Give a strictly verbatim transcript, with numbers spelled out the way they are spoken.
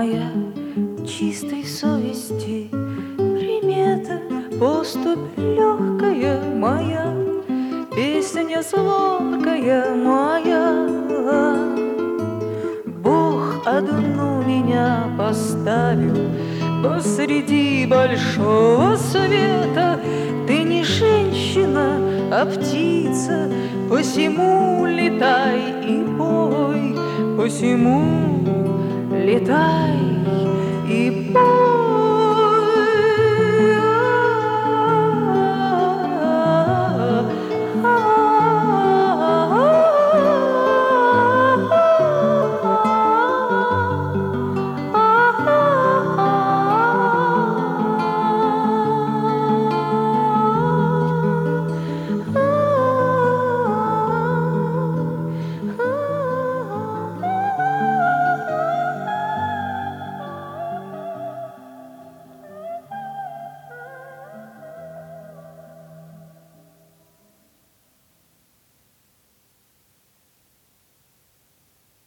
моя чистой совести примета, поступь легкая моя, песня звонкая моя. Бог одну меня поставил посреди большого света. Ты не женщина, а птица, посему летай и пой, посему летай и пой.